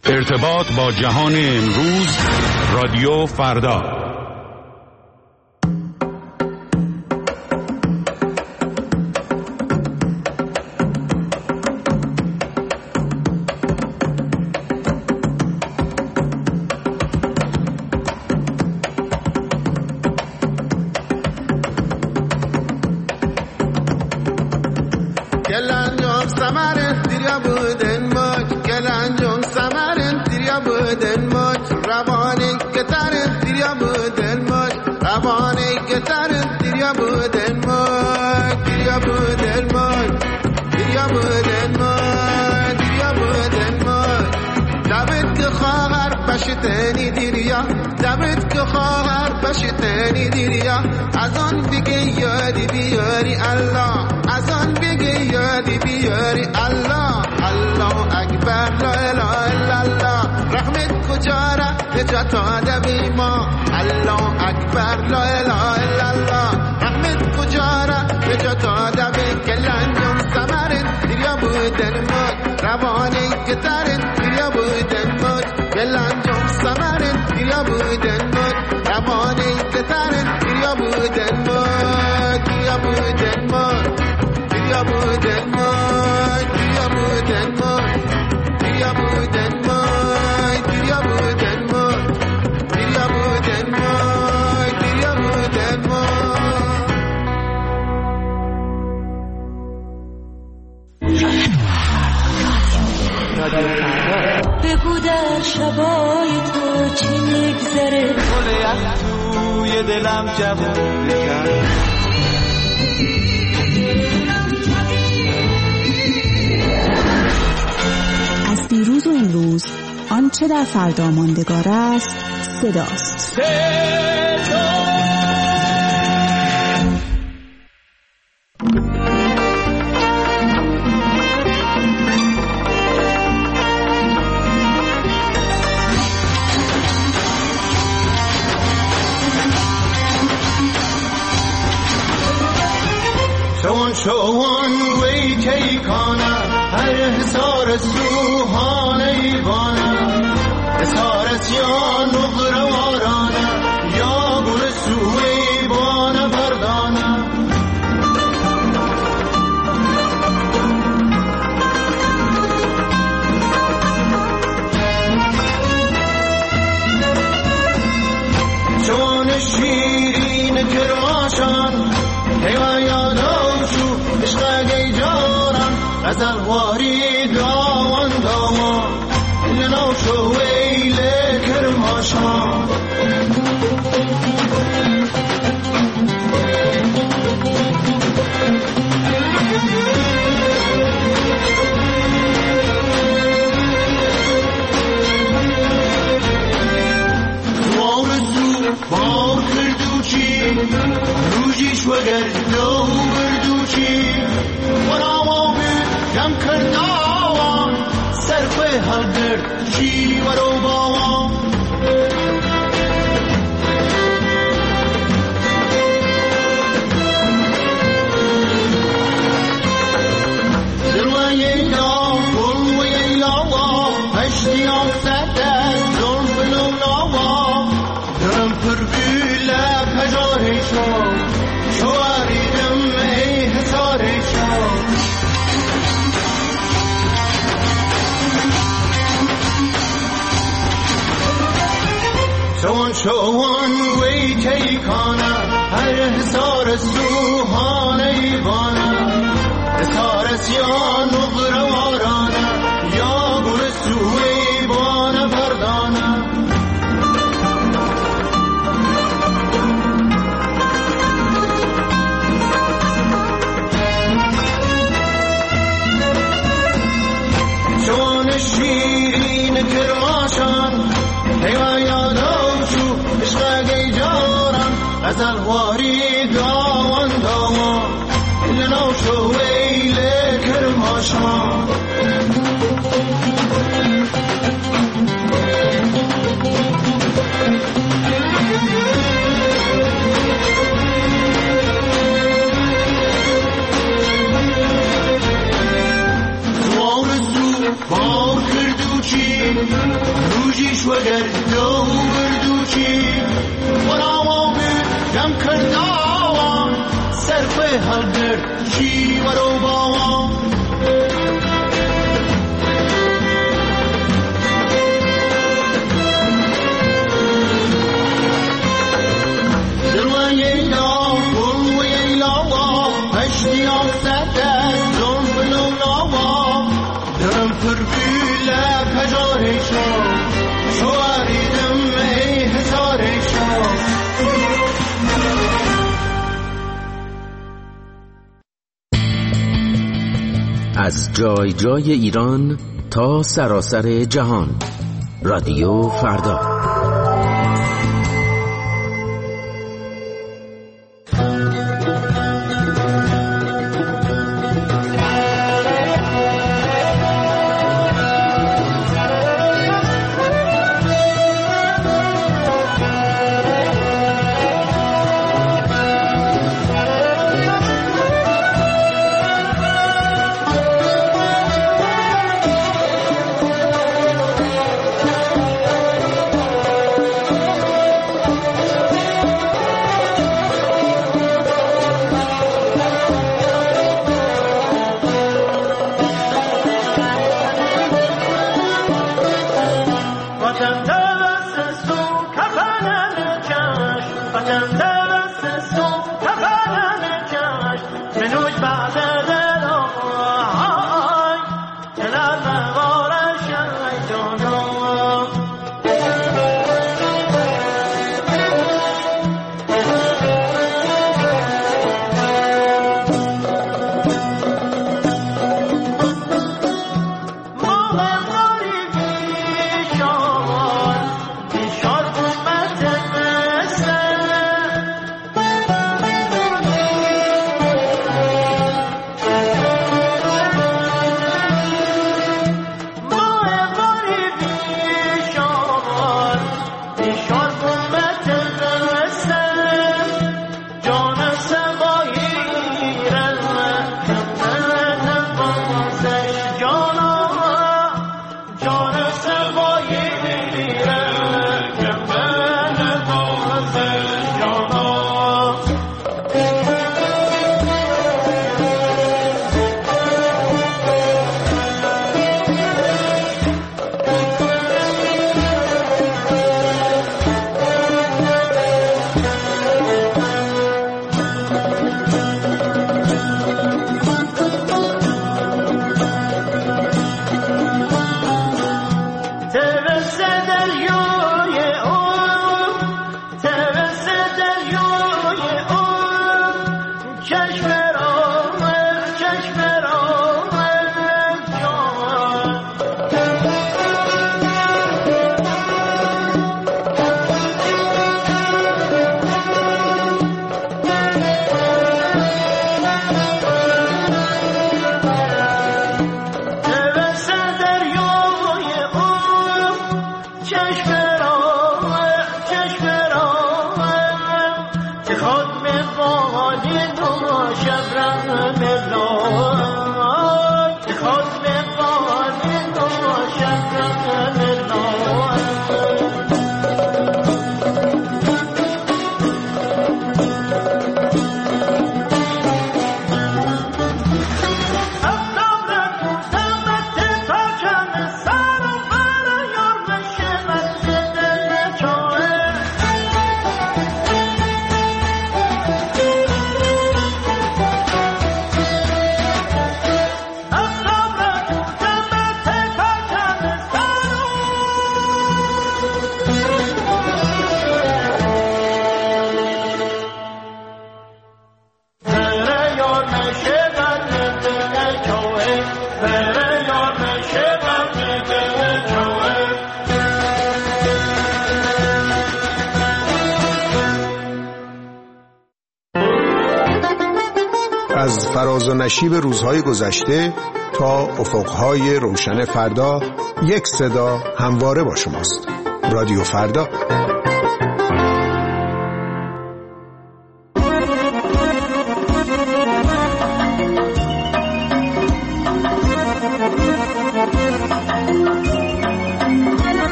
ارتباط با جهان امروز، رادیو فردا. دمت که خواهر باشه تنی دیریا از آن بگه یادی بیاری الله، از آن بگه یادی بیاری الله. الله اکبر لا اله الا الله، رحمت کجا را نجات آده ما. الله اکبر لا اله الا الله، رحمت کجا را نجات آده بی. کلانجون سمرن دیریا بودن مد، روانی کترن دیریا بودن مد. کلانجون سمرن دیریا بودن مد، روانی کترن دیریا بودن مد. دیریا بودن مد، دیریا بودن مد، دیریا بودن مد، دیریا بودن مد، دیریا بودن مد، دیریا بودن مد، دیریا بودن مد. بگو در شبای تو چی میگذره، گل یخ توی دلم جوونه کرد. از دیروز و امروز آنچه در فردا ماندگار است صداست. چون وی کی کانا هر حسار سوهان ایوانا، حسار سیان نغروارانا یا گل سوی بانا بردانا. چون شیرین کرماشان هیوا یادم شو عشق گیجارم غزل واری داوان داوان لنو شو ویل کرماشان. بار کردو چی روزیش وگر دو بردو چی ورامو یم کرداوان سرخوی هر درد چی ورو باوان. دلوی لا بلوی لاوا هشتی آفت از ظلم بلو لاوا درم پر بیله پجاری شو شواری دم ای حساری شو. چون وی کی کانا هر حسار سوهان ایوانا، حسار سیان نغروارانا یا گل سوی بانا بردانا. چون شیرین کرماشان هیوا یادم شو عشق گیجارم غزل واری داوان داوان لنو شو ویل کرماشان. بار کردو بردوچی روژیش وگر دو بردوچی ورامو جم کرداوان صرف هر چی ورو باوان دروی لا دروی لا اشتی آسده زون بلو لا درم فرقیله پجارشا شواریدم ای هزارشا از جای جای ایران تا سراسر جهان. رادیو فردا. از فراز و نشیب روزهای گذشته تا افقهای روشن فردا، یک صدا همواره با شماست. رادیو فردا.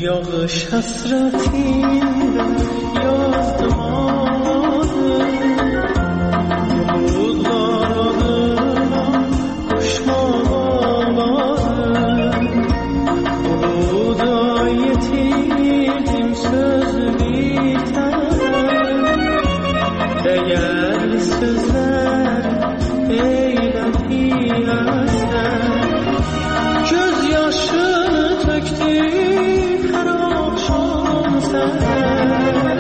یاغش حسرتی یاد ماده بود دارم کشمان آماده بود آیتیم söz biter eğer sözler eylem piyaslar gözyaşını töktü her akşam sen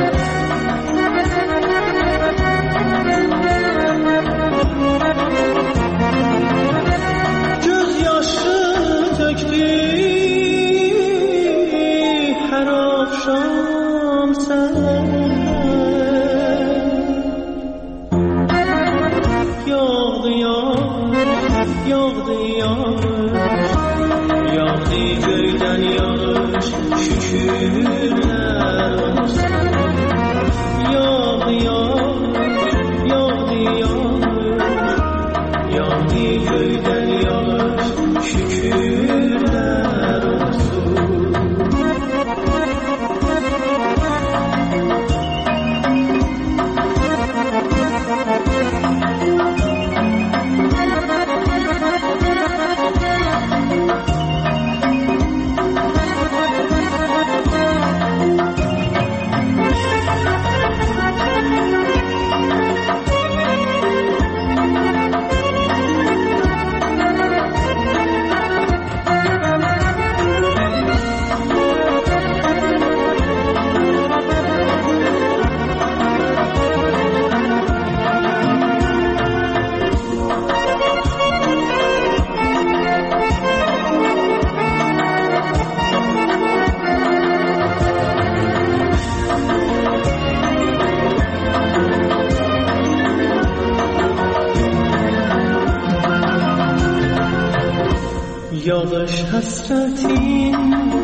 gözyaşını töktü her akşam sen yağdı göyden yağış şükürler olsun yağdı göyden yağış şükürler olsun yağış hasretin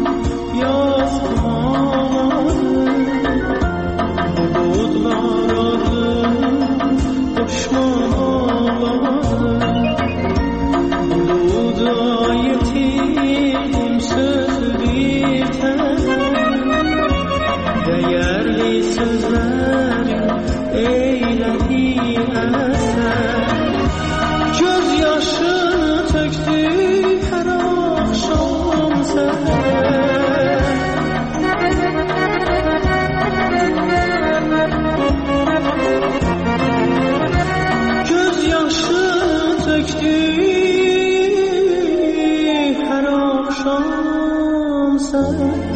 yazmadı bulutlar adı koşman ağladı bulut ayetim söz biter değerli sözlerin eyledi eser gözyaşını töktü her akşam sen gözyaşını töktü her akşam sen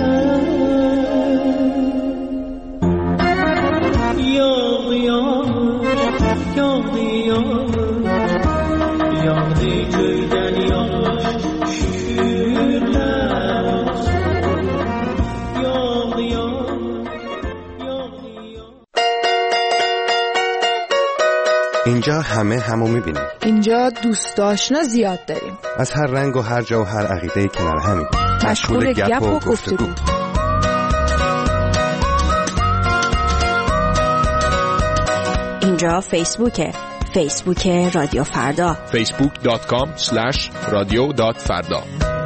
yağdı göyden yağış şükürler olsun yağdı اینجا همه همو میبینیم. اینجا دوست آشنا زیاد داریم. از هر رنگ و هر جا و هر عقیده‌ای کنار همیم. مشغول گپ و گفتگو. اینجا فیسبوک رادیو فردا facebook.com/radio.farda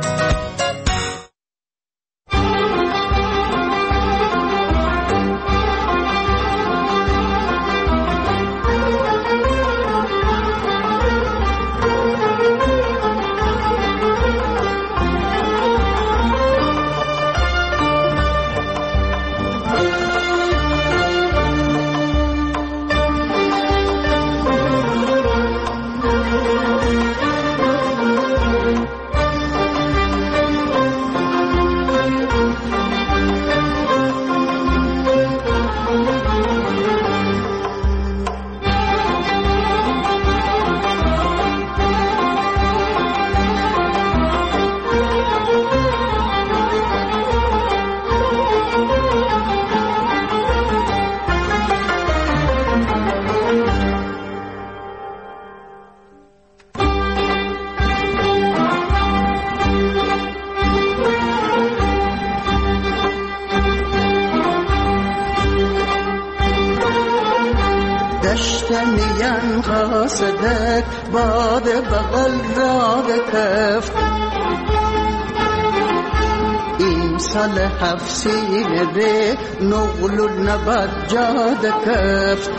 دشتنیم قاصدک باد بغل را بکفت این امسال هفسینه به نغلو نبد جاد کفت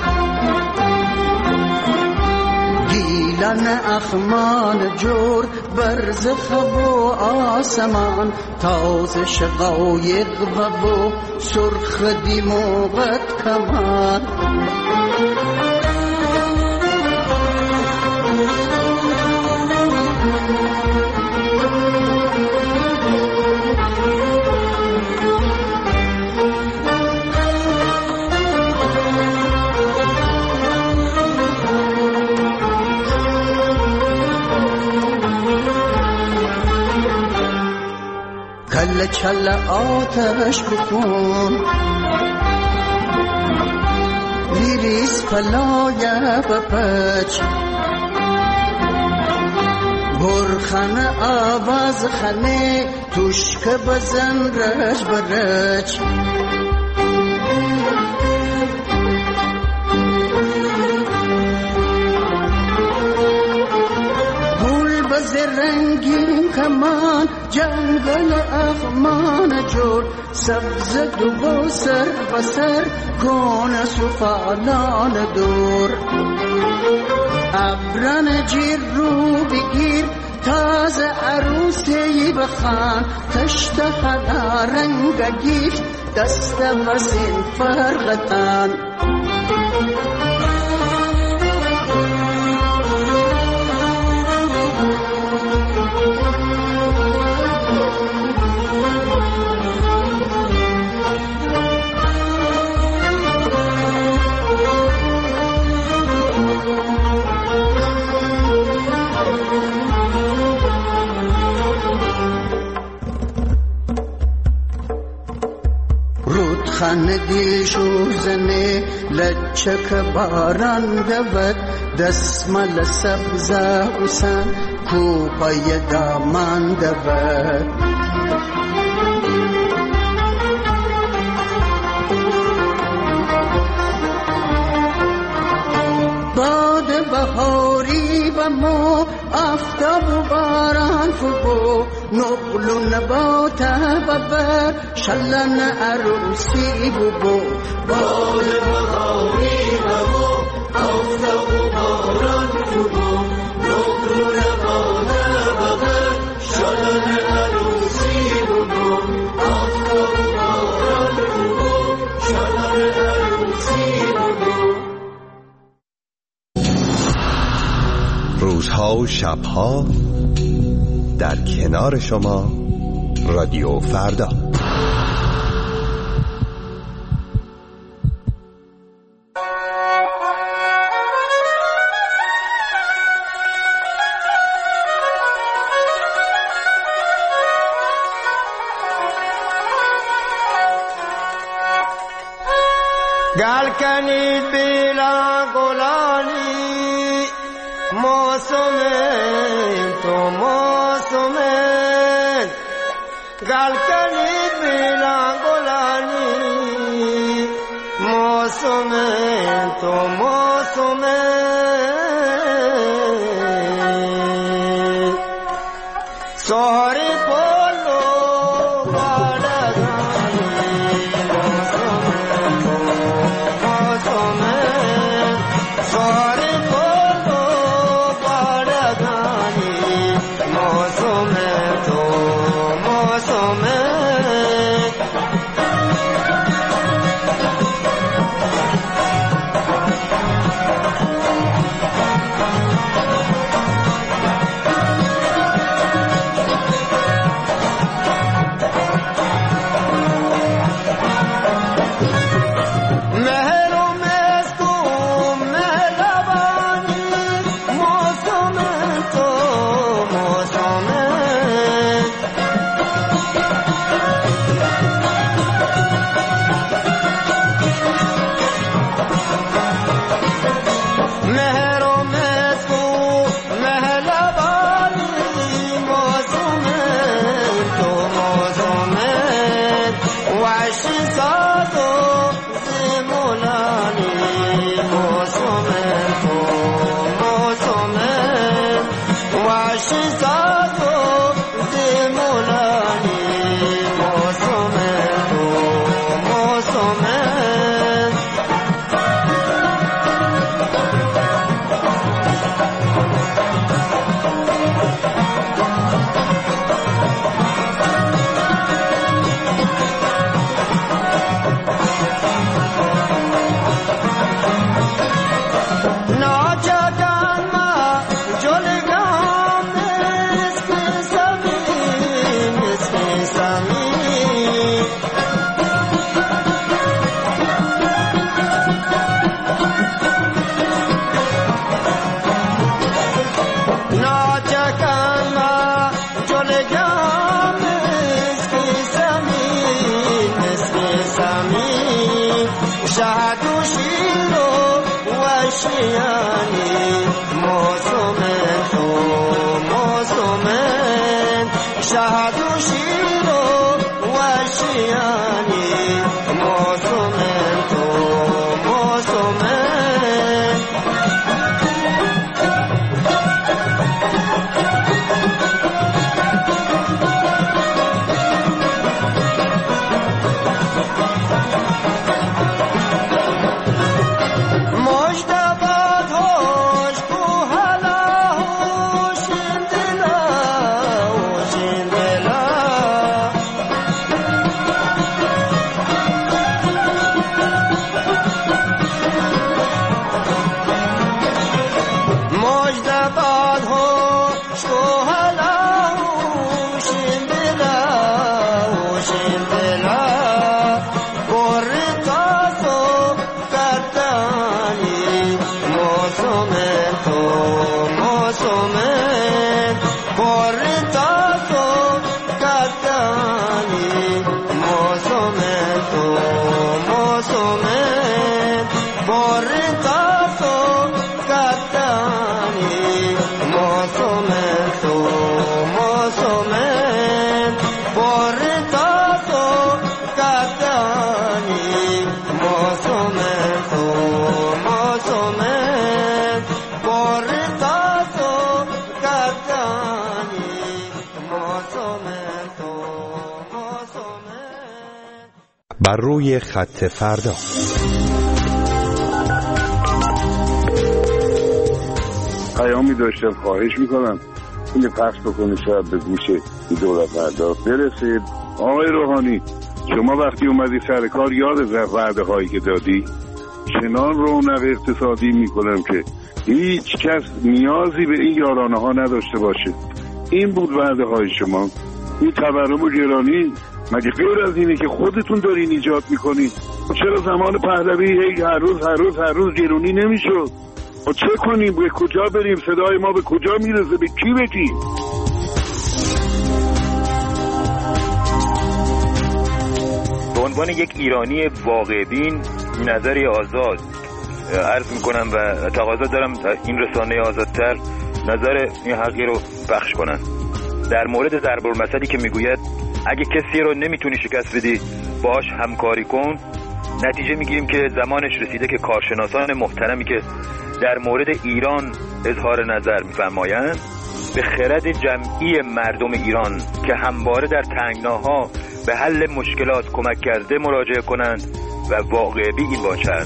گیلن اخمان جور برز خب و آسمان تازه شقایق و سرخ دیموغت کمان کل چل آتش بکن لیریز پلایه بپچ برخن آواز خنه توشک بزن رج برج رنگین کمان جنگل اخمان جور سبز دو سر بسر کون سفالان دور ابرن جیر رو بگیر تازه عروسی بخان تشت خدا رنگ گیفت دست وزین فرغتان خندی شوزنه لچک باران دود دسمال سبز حسن کوپای دامان دود باد بهاری و مو آفتاب و باران فبو نقل نبات ببر شلن عروسی ببو باد بهاری و مو آفتاب و باران فبو نقل نبات ببر شلن عروسی ببو آفتاب و باران فبو شلن عروسی ببو روزها و شبها در کنار شما رادیو فردا. گل کنید بیلا گلانی موسم تو موسم گل کنید بیلا گلانی موسم تو موسم سوری پولو شهد و شیر و شیانی موسم تو موسم بر روی خط فردا. پیامی داشتم، خواهش میکنم اینو پخش بکنی شاید به گوش دولت فردا برسید. آقای روحانی، شما وقتی اومدی سر کار یاد وعده هایی که دادی، چنان رونق اقتصادی میکنم که هیچ کس نیازی به این یارانه ها نداشته باشه. این بود وعده های شما. این تورم و گرانی مگه غیر از اینه که خودتون دارین ایجاد میکنین؟ چرا زمان پهلوی هر روز گرونی نمیشد؟ و چه کنیم؟ به کجا بریم؟ صدای ما به کجا میرسه؟ به کی بگیم؟ به عنوان یک ایرانی واقع بین نظری آزاد عرض میکنم و تقاضا دارم این رسانه آزادتر نظر این حقی رو پخش کنن. در مورد ضرب المثلی که میگوید اگه کسی رو نمیتونی شکست بدی باهاش همکاری کن، نتیجه میگیریم که زمانش رسیده که کارشناسان محترمی که در مورد ایران اظهار نظر میفرمایند به خرد جمعی مردم ایران که همواره در تنگناها به حل مشکلات کمک کرده مراجعه کنند و واقع بین باشند.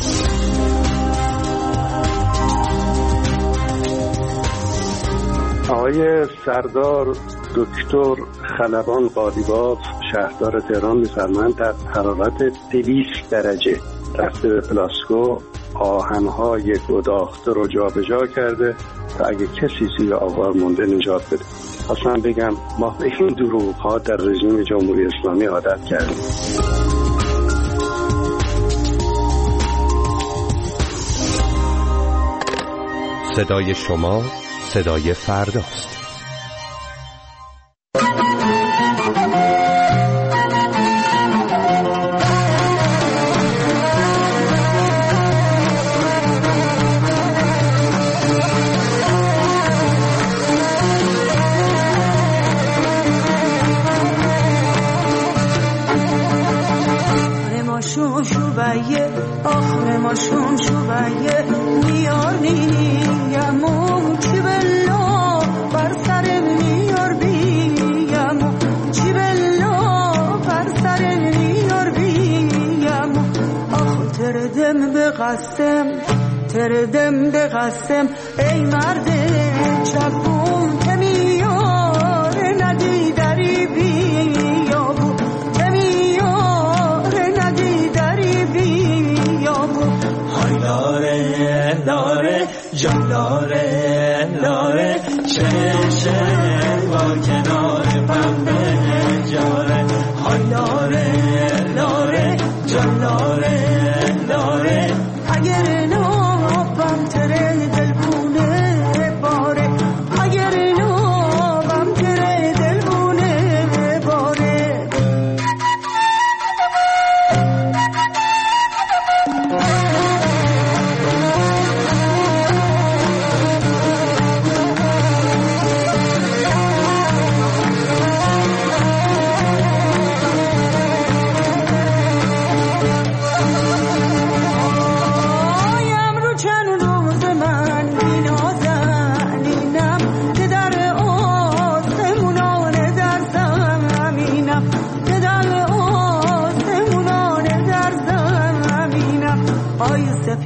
آقای سردار دکتر خلبان قالیباف شهردار تهران می‌فرمایند در حرارت 200 درجه رفته به پلاسکو آهن‌های گداخته رو جابجا کرده تا اگه کسی زیر آوار مونده نجات بده. اصلا بگم ما به این دروغ‌ها در رژیم جمهوری اسلامی عادت کردیم. صدای شما صدای فرداست. آخرماشون شویه میارنیم چی بلا بر سر میار بیم چی بلا بر سر میار بیم آخ تردم به قسم ای مرد چپون که میاره ندی دری بیابو که میاره ندی دری بیابو های داره جان داره چه با کنار پنبه جاره های داره جان داره اگر نابم تره دلبونه باره اگر نابم تره دلبونه باره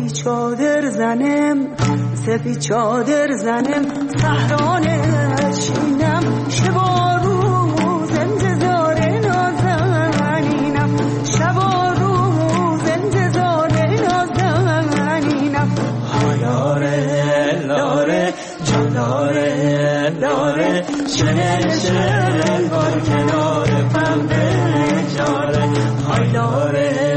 سپید چادر زنم سهرانه شینم شب و روز انتظار نازنینم شب و روز انتظار نازنینم هایاره لاره جاناره لاره شنل بار کنار پنبه جاره هایاره